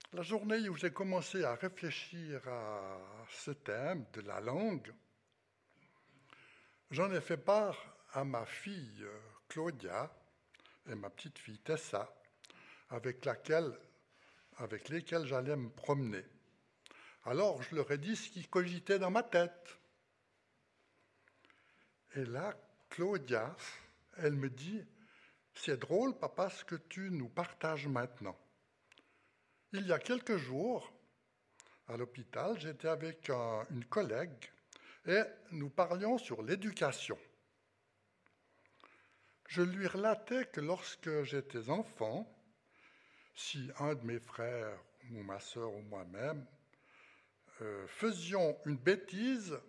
La journée où j'ai commencé à réfléchir à ce thème de la langue, j'en ai fait part à ma fille Claudia et ma petite fille Tessa, avec lesquelles j'allais me promener. Alors je leur ai dit ce qui cogitait dans ma tête. Et là, Claudia, elle me dit, c'est drôle papa ce que tu nous partages maintenant. Il y a quelques jours, à l'hôpital, j'étais avec une collègue et nous parlions sur l'éducation. Je lui relatais que lorsque j'étais enfant, si un de mes frères ou ma sœur ou moi-même faisions une bêtise,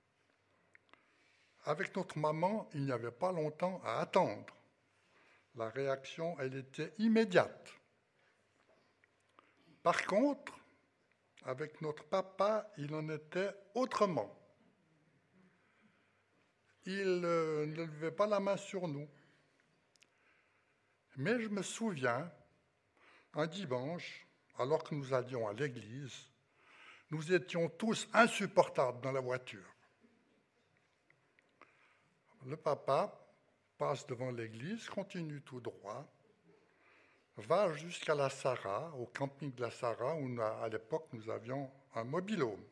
avec notre maman, il n'y avait pas longtemps à attendre. La réaction, elle était immédiate. Par contre, avec notre papa, il en était autrement. Il ne levait pas la main sur nous. Mais je me souviens, un dimanche, alors que nous allions à l'église, nous étions tous insupportables dans la voiture. Le papa passe devant l'église, continue tout droit, va jusqu'à la Sarah, au camping de la Sarah, où à l'époque nous avions un mobil-home.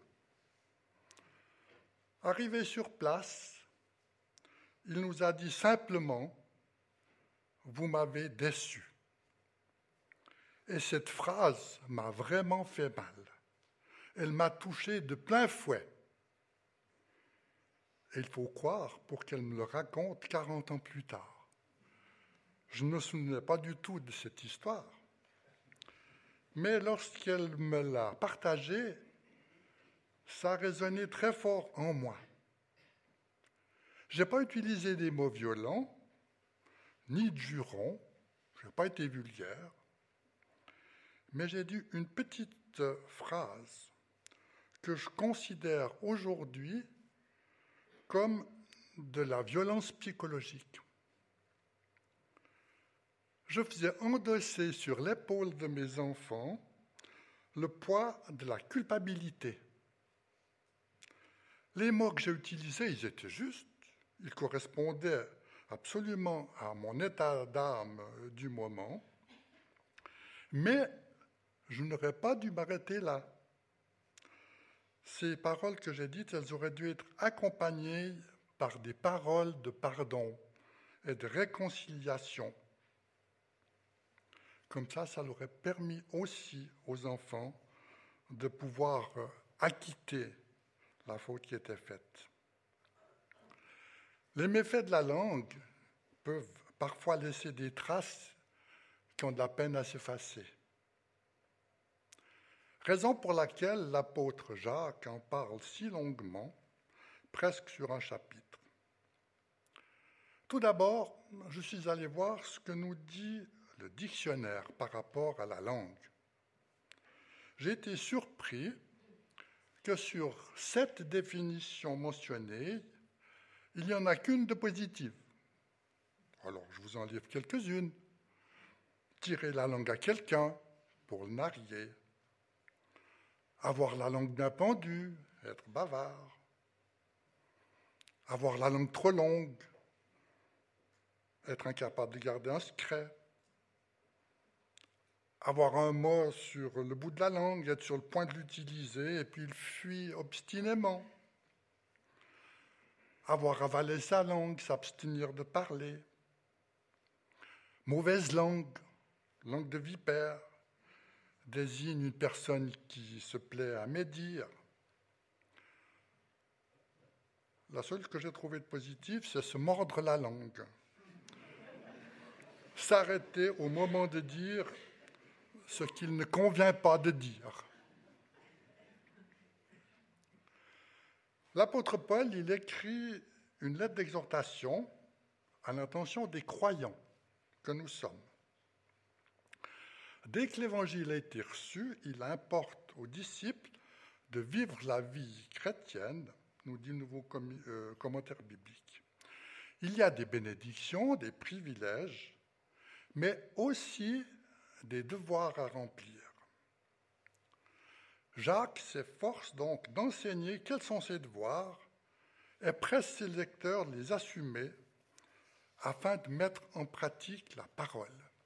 Arrivé sur place, il nous a dit simplement « Vous m'avez déçu ». Et cette phrase m'a vraiment fait mal. Elle m'a touché de plein fouet. Et il faut croire pour qu'elle me le raconte 40 ans plus tard. Je ne me souvenais pas du tout de cette histoire. Mais lorsqu'elle me l'a partagée, ça a résonné très fort en moi. Je n'ai pas utilisé des mots violents, ni de jurons, je n'ai pas été vulgaire, mais j'ai dit une petite phrase que je considère aujourd'hui comme de la violence psychologique. Je faisais endosser sur l'épaule de mes enfants le poids de la culpabilité. Les mots que j'ai utilisés, ils étaient justes, ils correspondaient absolument à mon état d'âme du moment, mais je n'aurais pas dû m'arrêter là. Ces paroles que j'ai dites, elles auraient dû être accompagnées par des paroles de pardon et de réconciliation. Comme ça aurait permis aussi aux enfants de pouvoir acquitter la faute qui était faite. Les méfaits de la langue peuvent parfois laisser des traces qui ont de la peine à s'effacer. Raison pour laquelle l'apôtre Jacques en parle si longuement, presque sur un chapitre. Tout d'abord, je suis allé voir ce que nous dit le dictionnaire par rapport à la langue. J'ai été surpris que sur 7 définitions mentionnées, il n'y en a qu'une de positive. Alors, je vous en livre quelques-unes. Tirer la langue à quelqu'un pour le narguer. Avoir la langue d'un pendu, être bavard. Avoir la langue trop longue, être incapable de garder un secret. Avoir un mot sur le bout de la langue, être sur le point de l'utiliser et puis il fuit obstinément. Avoir avalé sa langue, s'abstenir de parler. Mauvaise langue, langue de vipère, désigne une personne qui se plaît à médire. La seule que j'ai trouvée de positive, c'est se mordre la langue. S'arrêter au moment de dire ce qu'il ne convient pas de dire. L'apôtre Paul, il écrit une lettre d'exhortation à l'intention des croyants que nous sommes. Dès que l'évangile a été reçu, il importe aux disciples de vivre la vie chrétienne, nous dit le nouveau commentaire biblique. Il y a des bénédictions, des privilèges, mais aussi des devoirs à remplir. Jacques s'efforce donc d'enseigner quels sont ses devoirs et presse ses lecteurs de les assumer afin de mettre en pratique la parole.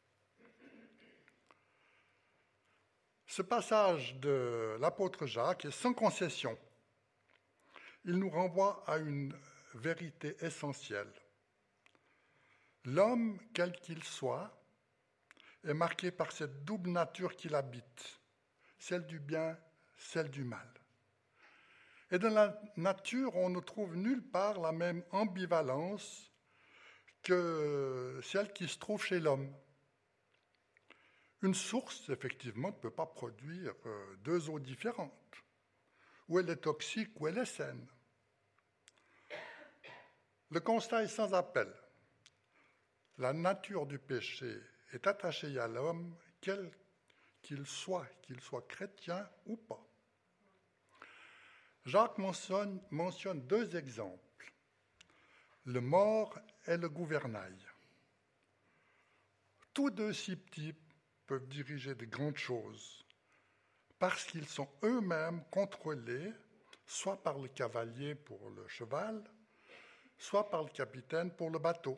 Ce passage de l'apôtre Jacques est sans concession. Il nous renvoie à une vérité essentielle. L'homme, quel qu'il soit, est marqué par cette double nature qu'il habite, celle du bien, celle du mal. Et dans la nature, on ne trouve nulle part la même ambivalence que celle qui se trouve chez l'homme. Une source, effectivement, ne peut pas produire deux eaux différentes. Ou elle est toxique, ou elle est saine. Le constat est sans appel. La nature du péché est attachée à l'homme, quel qu'il soit chrétien ou pas. Jacques mentionne deux exemples, le mors et le gouvernail. Tous deux types peuvent diriger de grandes choses, parce qu'ils sont eux-mêmes contrôlés, soit par le cavalier pour le cheval, soit par le capitaine pour le bateau.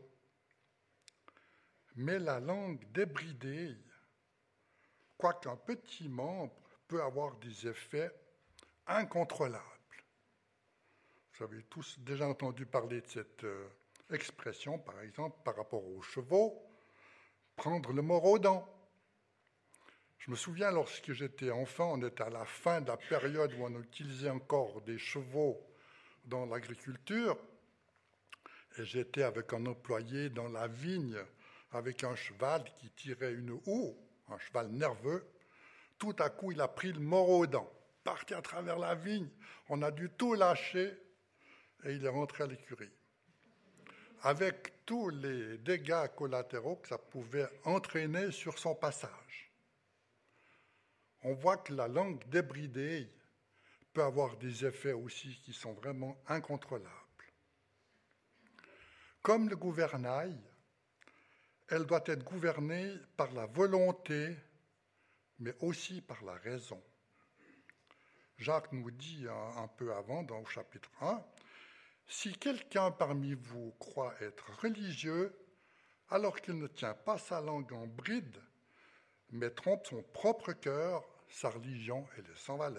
Mais la langue débridée, quoiqu'un petit membre, peut avoir des effets incontrôlables. Vous avez tous déjà entendu parler de cette expression, par exemple, par rapport aux chevaux, prendre le mors aux dents. Je me souviens, lorsque j'étais enfant, on était à la fin de la période où on utilisait encore des chevaux dans l'agriculture, et j'étais avec un employé dans la vigne, avec un cheval qui tirait une houe, un cheval nerveux. Tout à coup, il a pris le mors aux dents, parti à travers la vigne, on a dû tout lâcher, et il est rentré à l'écurie. Avec tous les dégâts collatéraux que ça pouvait entraîner sur son passage. On voit que la langue débridée peut avoir des effets aussi qui sont vraiment incontrôlables. Comme le gouvernail, elle doit être gouvernée par la volonté, mais aussi par la raison. Jacques nous dit un peu avant, dans le chapitre 1, « Si quelqu'un parmi vous croit être religieux, alors qu'il ne tient pas sa langue en bride, mais trompe son propre cœur, sa religion, elle est sans valeur. »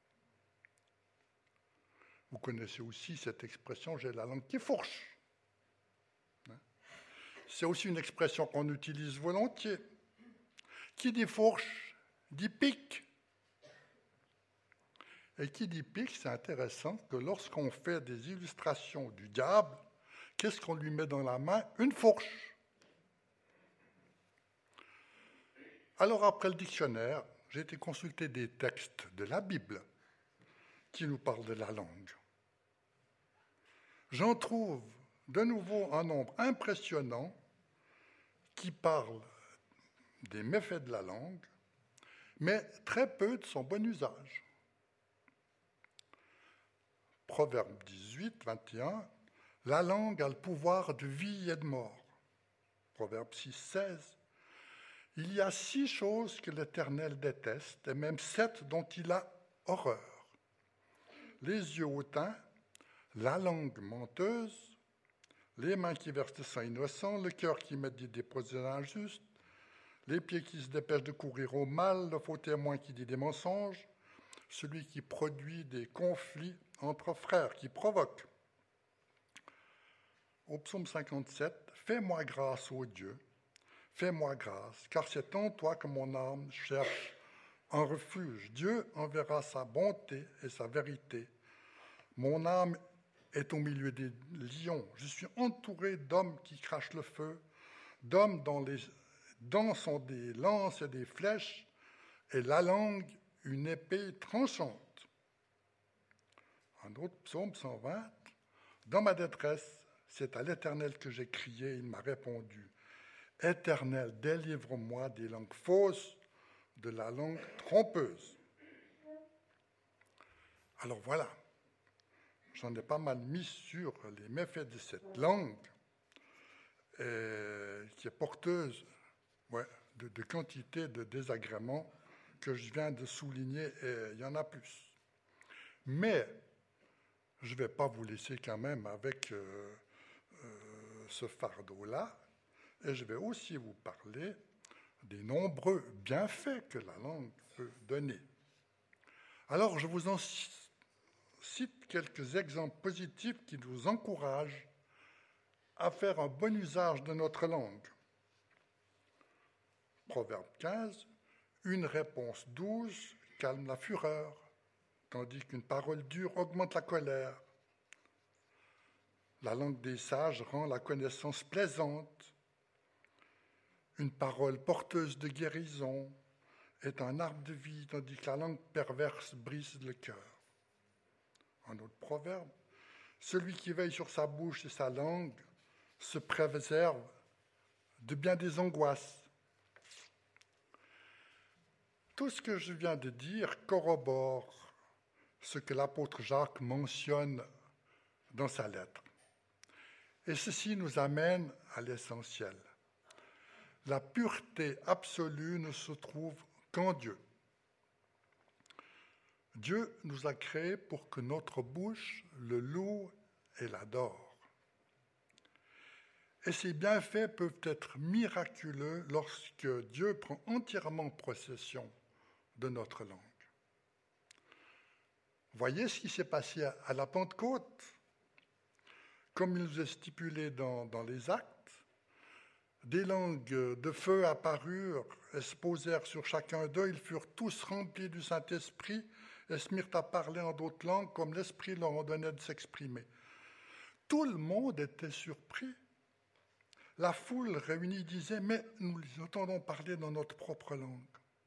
Vous connaissez aussi cette expression « j'ai la langue qui fourche ». C'est aussi une expression qu'on utilise volontiers. Qui dit fourche, dit pique. Et qui dit pique, c'est intéressant que lorsqu'on fait des illustrations du diable, qu'est-ce qu'on lui met dans la main? Une fourche. Alors après le dictionnaire, j'ai été consulter des textes de la Bible qui nous parlent de la langue. J'en trouve de nouveau un nombre impressionnant qui parle des méfaits de la langue, mais très peu de son bon usage. Proverbe 18, 21, « La langue a le pouvoir de vie et de mort. » Proverbe 6, 16, « Il y a 6 choses que l'Éternel déteste, et même 7 dont il a horreur. Les yeux hautains, la langue menteuse, les mains qui versent le sang innocent, le cœur qui médite des projets injustes, les pieds qui se dépêchent de courir au mal, le faux témoin qui dit des mensonges, celui qui produit des conflits entre frères, qui provoque. » Au psaume 57, « Fais-moi grâce, ô Dieu, fais-moi grâce, car c'est en toi que mon âme cherche un refuge. Dieu enverra sa bonté et sa vérité. Mon âme est au milieu des lions. Je suis entouré d'hommes qui crachent le feu, d'hommes dont les dents sont des lances et des flèches, et la langue une épée tranchante. » Un autre psaume 120, « Dans ma détresse, c'est à l'Éternel que j'ai crié, il m'a répondu. Éternel, délivre-moi des langues fausses, de la langue trompeuse. » Alors voilà, j'en ai pas mal mis sur les méfaits de cette langue, qui est porteuse de quantité de désagréments que je viens de souligner, et il y en a plus. Mais je ne vais pas vous laisser quand même avec ce fardeau-là, et je vais aussi vous parler des nombreux bienfaits que la langue peut donner. Alors, je vous en cite quelques exemples positifs qui nous encouragent à faire un bon usage de notre langue. Proverbe 15, une réponse douce calme la fureur, tandis qu'une parole dure augmente la colère. La langue des sages rend la connaissance plaisante. Une parole porteuse de guérison est un arbre de vie, tandis que la langue perverse brise le cœur. Un autre proverbe, celui qui veille sur sa bouche et sa langue se préserve de bien des angoisses. Tout ce que je viens de dire corrobore ce que l'apôtre Jacques mentionne dans sa lettre. Et ceci nous amène à l'essentiel. La pureté absolue ne se trouve qu'en Dieu. Dieu nous a créés pour que notre bouche le loue et l'adore. Et ces bienfaits peuvent être miraculeux lorsque Dieu prend entièrement possession de notre langue. Voyez ce qui s'est passé à la Pentecôte. Comme il nous est stipulé dans les Actes, des langues de feu apparurent et se posèrent sur chacun d'eux. Ils furent tous remplis du Saint-Esprit et se mirent à parler en d'autres langues comme l'Esprit leur en donnait de s'exprimer. Tout le monde était surpris. La foule réunie disait « Mais nous les entendons parler dans notre propre langue. »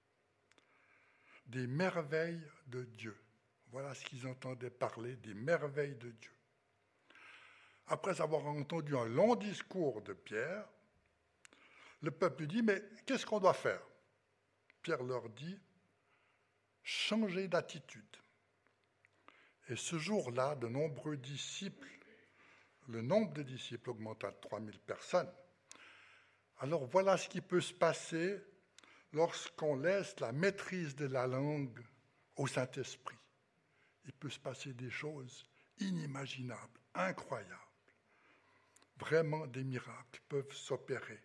Des merveilles de Dieu. Voilà ce qu'ils entendaient parler, des merveilles de Dieu. Après avoir entendu un long discours de Pierre, le peuple dit « Mais qu'est-ce qu'on doit faire ?» Pierre leur dit « Changez d'attitude. » Et ce jour-là, de nombreux disciples, le nombre de disciples augmenta de 3000 personnes. Alors voilà ce qui peut se passer lorsqu'on laisse la maîtrise de la langue au Saint-Esprit. Il peut se passer des choses inimaginables, incroyables. Vraiment, des miracles peuvent s'opérer.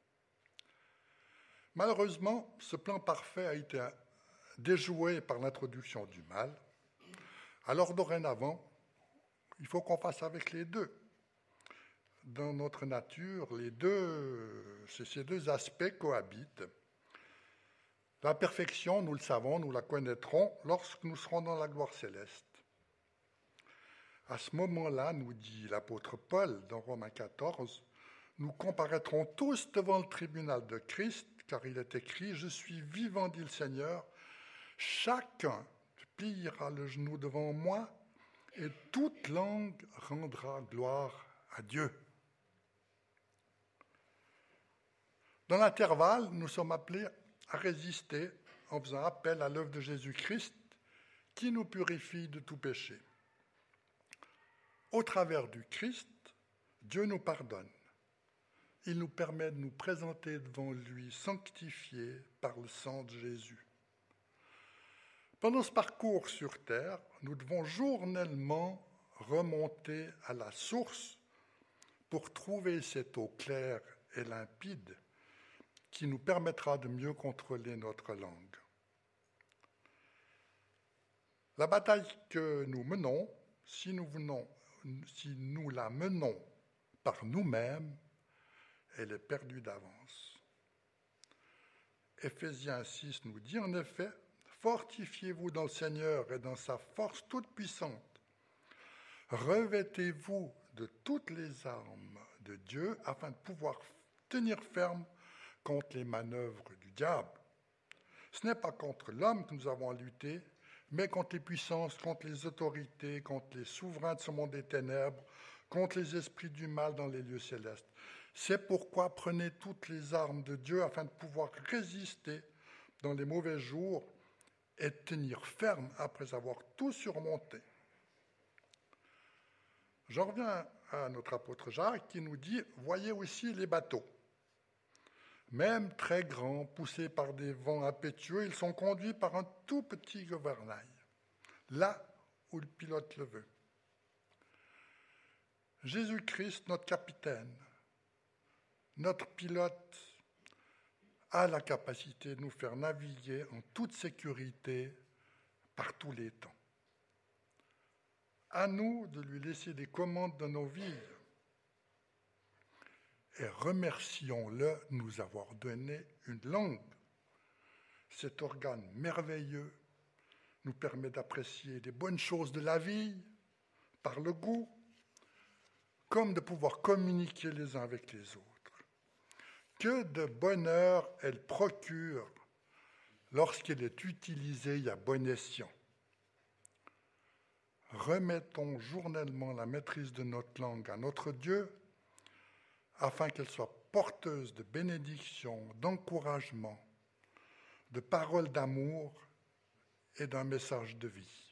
Malheureusement, ce plan parfait a été déjoué par l'introduction du mal. Alors dorénavant, il faut qu'on fasse avec les deux. Dans notre nature, ces deux aspects cohabitent. La perfection, nous le savons, nous la connaîtrons lorsque nous serons dans la gloire céleste. À ce moment-là, nous dit l'apôtre Paul dans Romains 14, nous comparaîtrons tous devant le tribunal de Christ, car il est écrit « Je suis vivant, dit le Seigneur, chacun pliera le genou devant moi, et toute langue rendra gloire à Dieu. » Dans l'intervalle, nous sommes appelés à résister en faisant appel à l'œuvre de Jésus-Christ qui nous purifie de tout péché. Au travers du Christ, Dieu nous pardonne. Il nous permet de nous présenter devant lui sanctifiés par le sang de Jésus. Pendant ce parcours sur terre, nous devons journellement remonter à la source pour trouver cette eau claire et limpide qui nous permettra de mieux contrôler notre langue. La bataille que nous menons, si nous la menons par nous-mêmes, elle est perdue d'avance. Éphésiens 6 nous dit en effet, « Fortifiez-vous dans le Seigneur et dans sa force toute puissante. Revêtez-vous de toutes les armes de Dieu afin de pouvoir tenir ferme contre les manœuvres du diable. Ce n'est pas contre l'homme que nous avons à lutter, mais contre les puissances, contre les autorités, contre les souverains de ce monde des ténèbres, contre les esprits du mal dans les lieux célestes. C'est pourquoi prenez toutes les armes de Dieu afin de pouvoir résister dans les mauvais jours et tenir ferme après avoir tout surmonté. » J'en reviens à notre apôtre Jacques qui nous dit « Voyez aussi les bateaux. » Même très grands, poussés par des vents impétueux, ils sont conduits par un tout petit gouvernail, là où le pilote le veut. Jésus-Christ, notre capitaine, notre pilote, a la capacité de nous faire naviguer en toute sécurité par tous les temps. À nous de lui laisser les commandes de nos vies. Et remercions-le de nous avoir donné une langue. Cet organe merveilleux nous permet d'apprécier les bonnes choses de la vie par le goût, comme de pouvoir communiquer les uns avec les autres. Que de bonheur elle procure lorsqu'elle est utilisée à bon escient. Remettons journellement la maîtrise de notre langue à notre Dieu, afin qu'elle soit porteuse de bénédiction, d'encouragement, de paroles d'amour et d'un message de vie.